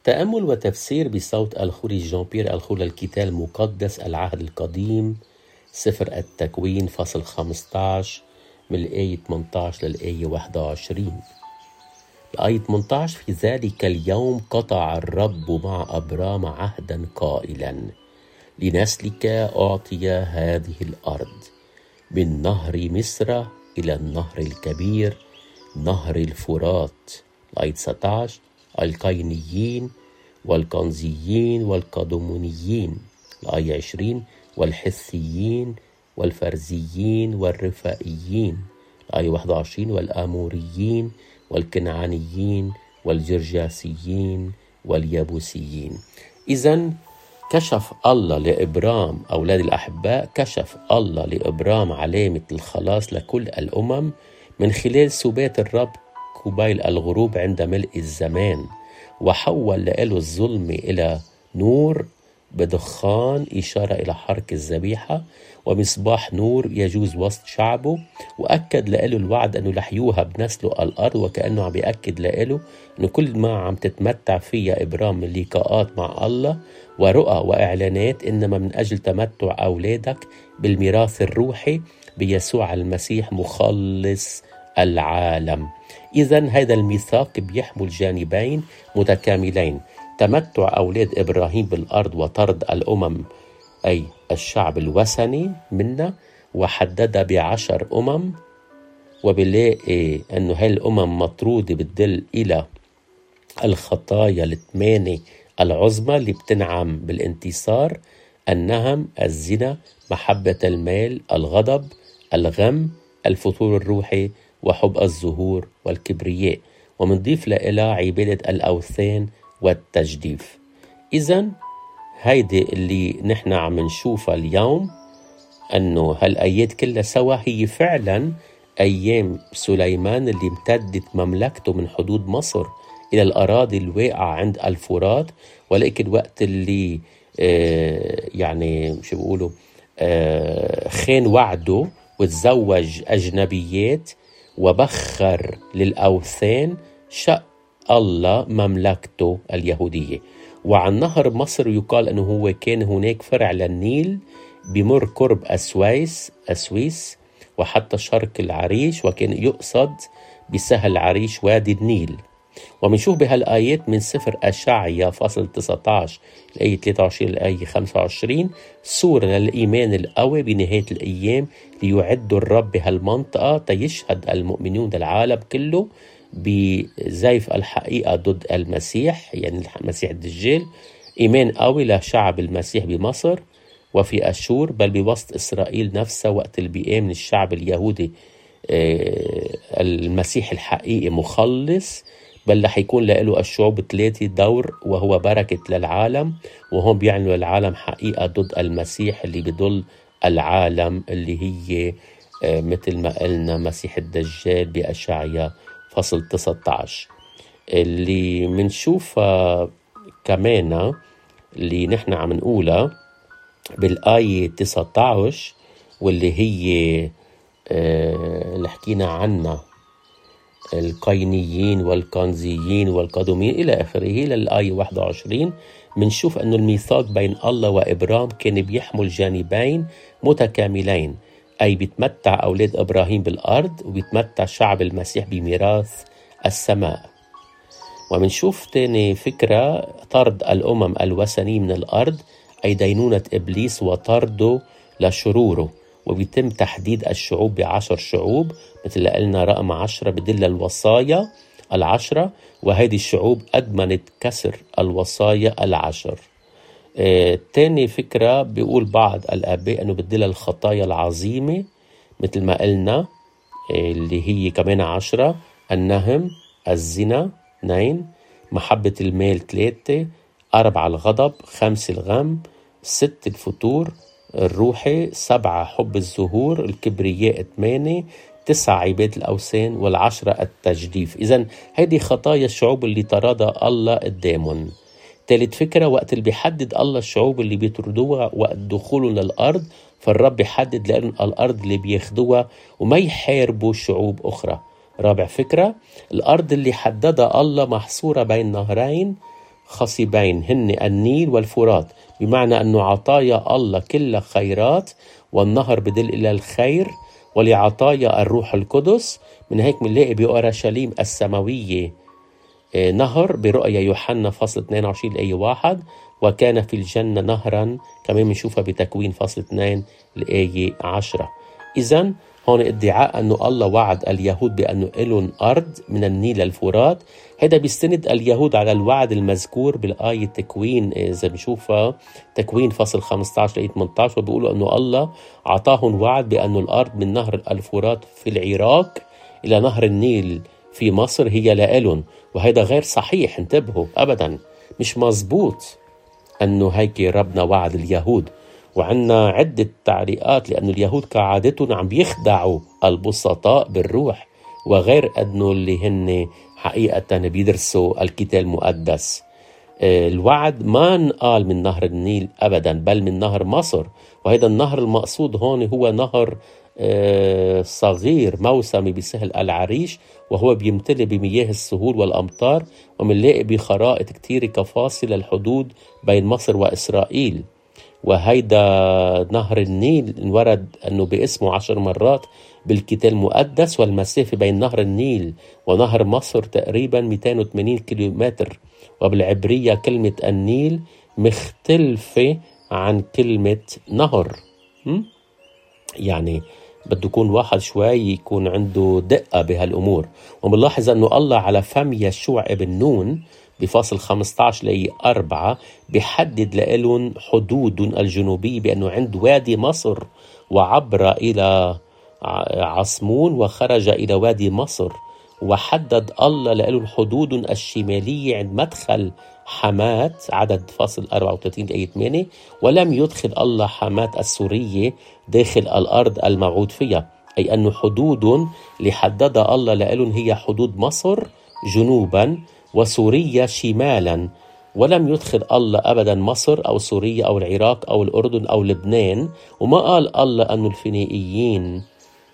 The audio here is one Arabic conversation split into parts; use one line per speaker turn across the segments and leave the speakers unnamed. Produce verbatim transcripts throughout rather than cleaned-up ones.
تأمل وتفسير بصوت الخوري جان بيير الخوري الكتاب المقدس العهد القديم سفر التكوين فصل خمسة عشر من الآية ثمانية عشر للآية واحد وعشرين. الآية ثمانية عشر: في ذلك اليوم قطع الرب مع أبرام عهدا قائلا: لنسلك أعطي هذه الأرض من نهر مصر إلى النهر الكبير نهر الفرات. الآية تسعة عشر: القينيين والكنزيين والقدمونيين. الآية عشرين: والحثيين والفرزيين والرفائيين. الآية واحد وعشرين: والآموريين والكنعانيين والجرجاسيين واليابوسيين. إذن كشف الله لإبرام أولاد الأحباء كشف الله لإبرام علامة الخلاص لكل الأمم من خلال سبات الرب قبيل الغروب عند ملء الزمان، وحول له الظلم إلى نور بدخان إشارة إلى حرق الذبيحة، ومصباح نور يجوز وسط شعبه، وأكد له الوعد أنه رح يوهب نسله الأرض، وكأنه عم بيأكد له أنه كل ما عم تتمتع فيها إبرام من لقاءات مع الله ورؤى وإعلانات إنما من أجل تمتع أولادك بالميراث الروحي بيسوع المسيح مخلص العالم. إذن هذا الميثاق بيحمل جانبين متكاملين: تمتع أولاد إبراهيم بالأرض وطرد الأمم أي الشعب الوثني منا، وحدد بعشر أمم، وبلاقي أنه هاي الأمم مطرودة بتدل إلى الخطايا الثمانية العظمى اللي بتنعم بالانتصار: النهم، الزنا، محبة المال، الغضب، الغم، الفتور الروحي، وحب الظهور والكبرياء، ومنضيف لها عبادة الأوثان والتجديف. إذن هيدي اللي نحن عم نشوفها اليوم، أنه هالآيات كلها سوا هي فعلا أيام سليمان اللي امتدت مملكته من حدود مصر إلى الأراضي الواقعة عند الفرات، ولكن وقت اللي آه يعني شو بيقولوا آه خان وعده وتزوج أجنبيات وبخر للأوثان، شق الله مملكته اليهودية. وعن نهر مصر يقال أنه هو كان هناك فرع للنيل بمر قرب أسويس أسويس وحتى شرق العريش، وكان يقصد بسهل عريش وادي النيل. ومنشوف بهالآيات من سفر أشعيا فصل تسعة عشر الآية ثلاثة وعشرين الآية خمسة وعشرين صورة للإيمان القوي بنهاية الأيام ليعد الرب بهالمنطقة تيشهد المؤمنون العالم كله بزيف الحقيقة ضد المسيح، يعني المسيح الدجال. إيمان قوي لشعب المسيح بمصر وفي أشور، بل بوسط إسرائيل نفسها وقت اللي بيآمن الشعب اليهودي المسيح الحقيقي مخلص، بل رح يكون له الشعوب ثلاثة دور وهو بركة للعالم، وهم بيعلنوا للعالم حقيقة ضد المسيح اللي بضل العالم، اللي هي مثل ما قلنا مسيح الدجال بأشعيا فصل تسعة عشر. اللي منشوفها كمان اللي نحن عم نقولها بالآية تسعة عشر، واللي هي آه اللي حكينا عنها القينيين والكنزيين والقدميين إلى آخره للآية واحد وعشرين، منشوف أنه الميثاق بين الله وإبرام كان بيحمل جانبين متكاملين، أي بيتمتع أولاد إبراهيم بالأرض وبيتمتع شعب المسيح بميراث السماء. ومنشوف تاني فكرة طرد الأمم الوثنية من الأرض، أي دينونة إبليس وطرده لشروره، وبيتم تحديد الشعوب بعشر شعوب مثل قلنا رقم عشرة بدل الوصايا العشرة، وهذه الشعوب أدمنت كسر الوصايا العشر. آه، تاني فكرة بيقول بعض الآباء أنه بدل الخطايا العظيمة مثل ما قلنا آه، اللي هي كمان عشرة: النهم، الزنا اثنين، محبة المال ثلاثة، أربعة الغضب، خمسة الغم، ست الفتور الروحي، سبعة حب الظهور، الكبرياء ثمانية، تسعة عبادة الأوثان، والعشرة التجديف. إذن هذه خطايا الشعوب اللي طردها الله قدامهم. ثالث فكرة وقت اللي بيحدد الله الشعوب اللي بيطردوها وقت دخولهم للأرض، فالرب يحدد لأن الأرض اللي بياخدوها وما يحاربوا شعوب أخرى. رابع فكرة الأرض اللي حددها الله محصورة بين نهرين خصيبين هن النيل والفرات، بمعنى أنه عطايا الله كلها خيرات، والنهر بدل إلى الخير، ولعطايا الروح القدس. من هيك منلاقي بأورشليم السماوية نهر برؤيا يوحنا فصل اثنين وعشرين الآية واحد، وكان في الجنة نهرا، كمان بنشوفها بتكوين فصل اثنين الآية عشرة. إذن هون ادعاء أنه الله وعد اليهود بأنه إلهم أرض من النيل للفرات، هذا بيستند اليهود على الوعد المذكور بالآية تكوين، إذا بنشوفها تكوين فصل خمسة عشر الآية ثمانية عشر، وبيقولوا أنه الله عطاهم وعد بأنه الأرض من نهر الفرات في العراق إلى نهر النيل في مصر هي لإلهم. وهذا غير صحيح، انتبهوا أبدا، مش مزبوط أنه هيك ربنا وعد اليهود. وعنا عدة تعليقات، لأن اليهود كعادتهم عم بيخدعوا البسطاء بالروح، وغير أنه اللي هن حقيقة بيدرسوا الكتاب المقدس. الوعد ما انقال من نهر النيل أبدا، بل من نهر مصر، وهذا النهر المقصود هون هو نهر صغير موسمي بسهل العريش، وهو بيمتلئ بمياه السهول والأمطار، ومنلاقي بخرائط كتير كفاصل الحدود بين مصر وإسرائيل. وهيدا نهر النيل انورد أنه باسمه عشر مرات بالكتاب المقدس، والمسافة بين نهر النيل ونهر مصر تقريبا مئتين وثمانين كيلومتر، وبالعبرية كلمة النيل مختلفة عن كلمة نهر. م? يعني بده يكون واحد شوي يكون عنده دقة بهالأمور. ومنلاحظ أنه الله على فم يشوع ابن نون بفاصل خمسة عشر لي أربعة بيحدد لهم حدود الجنوبية بأنه عند وادي مصر، وعبر إلى عصمون وخرج إلى وادي مصر. وحدد الله لهم حدود الشمالية عند مدخل حمات، عدد فاصل أربعة وثلاثين آية ثمانية، ولم يدخل الله حمات السورية داخل الأرض الموعود فيها، أي أن حدود اللي حددها الله لهم هي حدود مصر جنوبا وسوريا شمالا، ولم يدخل الله أبدا مصر أو سوريا أو العراق أو الأردن أو لبنان. وما قال الله أن الفينيقيين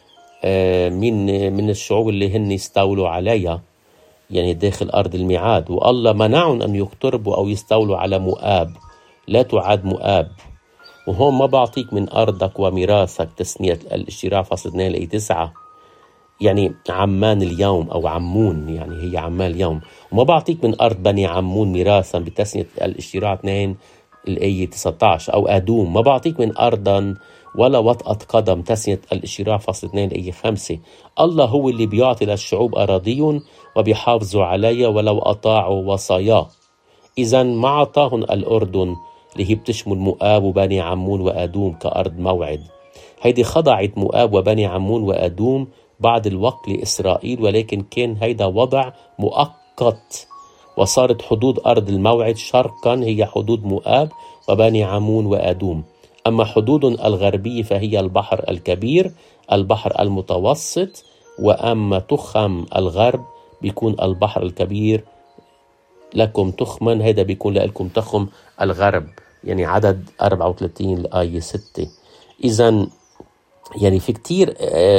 من من الشعوب اللي هن يستولوا عليها، يعني داخل أرض الميعاد. والله منعهم أن يقتربوا أو يستولوا على مؤاب، لا تعاد مؤاب. وهون ما بعطيك من أرضك وميراثك، تسمية الاشتراع فاصل اثنين لأي تسعة، يعني عمان اليوم أو عمون، يعني هي عمان اليوم. وما بعطيك من أرض بني عمون ميراثا بتسمية الاشتراع اثنين الآية تسعة عشر، أو أدوم ما بعطيك من أرضا ولا وطأة قدم تسمية الاشتراع فاصل اثنين الآية خمسة. الله هو اللي بيعطي للشعوب أراضيهم وبيحافظوا عليها ولو أطاعوا وصاياه. إذا ما عطاهم الأردن اللي هي بتشمل مؤاب وبني عمون وأدوم كأرض موعد. هيدي خضعت مؤاب وبني عمون وأدوم بعد الوقت لإسرائيل، ولكن كان هيدا وضع مؤقت، وصارت حدود أرض الموعد شرقا هي حدود مؤاب وبني عمون وأدوم. أما حدود الغربية فهي البحر الكبير، البحر المتوسط، وأما تخم الغرب بيكون البحر الكبير لكم تخما، هذا بيكون لكم تخم الغرب، يعني عدد أربعة وثلاثين الآية ستة. إذن يعني في كتير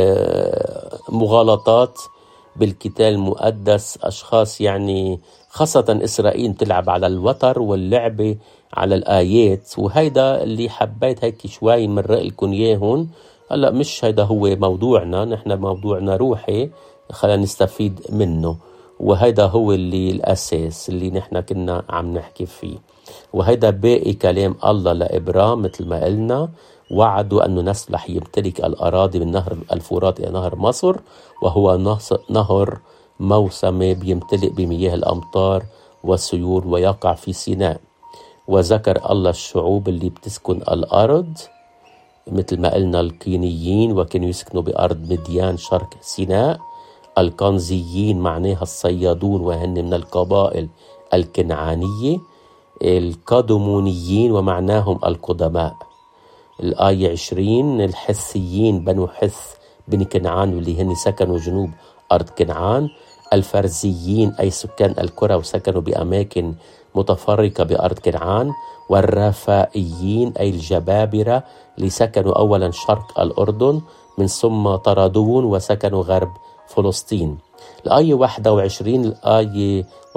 مغالطات بالكتاب المقدس، أشخاص يعني خاصة إسرائيل تلعب على الوتر واللعبة على الآيات، وهيدا اللي حبيت هيك شوي من رأيكم إياهن. هلأ مش هيدا هو موضوعنا، نحن موضوعنا روحي، خلينا نستفيد منه، وهيدا هو اللي الأساس اللي نحن كنا عم نحكي فيه. وهيدا باقي كلام الله لإبرام مثل ما قلنا، وعدوا أنه نسل يمتلك الأراضي من نهر الفرات إلى نهر مصر، وهو نهر موسمي بيمتلئ بمياه الأمطار والسيول ويقع في سيناء. وذكر الله الشعوب اللي بتسكن الأرض مثل ما قلنا الكينيين، وكانوا يسكنوا بأرض مديان شرق سيناء. الكنزيين معناها الصيادون، وهن من القبائل الكنعانية. القدمونيين ومعناهم القدماء. الآية عشرين الحثيين بنو حث بن كنعان واللي هن سكنوا جنوب أرض كنعان. الفرزيين أي سكان القرى وسكنوا بأماكن متفرقة بأرض كنعان. والرفائيين أي الجبابرة اللي سكنوا أولا شرق الأردن من ثم طردون وسكنوا غرب فلسطين. الآية واحد وعشرين الآية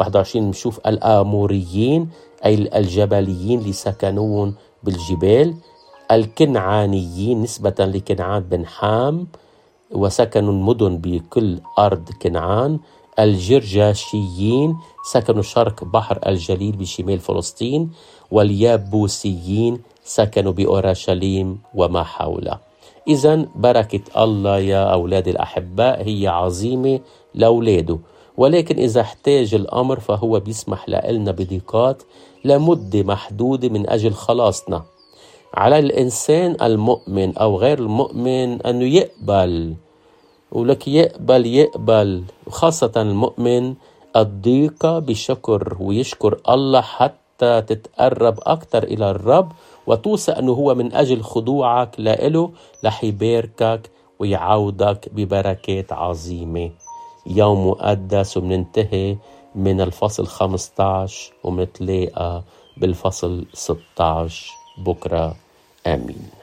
واحد وعشرين بنشوف الآموريين أي الجبليين اللي سكنون بالجبال، الكنعانيين نسبة لكنعان بن حام وسكنوا المدن بكل أرض كنعان، الجرجاشيين سكنوا شرق بحر الجليل بشمال فلسطين، واليابوسيين سكنوا بأورشليم وما حولها. إذن بركة الله يا أولاد الأحباء هي عظيمة لأولاده، ولكن إذا احتاج الأمر فهو بيسمح لنا بضيقات لمدة محدودة من أجل خلاصنا. على الإنسان المؤمن أو غير المؤمن أنه يقبل، ولك يقبل يقبل خاصة المؤمن الضيقة بشكر ويشكر الله حتى تتقرب أكتر إلى الرب، وتوثق أنه هو من أجل خضوعك لإله رح يباركك ويعودك ببركات عظيمة. يوم مقدس، ومننتهي من الفصل خمسة عشر ومنتلاقى بالفصل ستة عشر بكرة. آمين.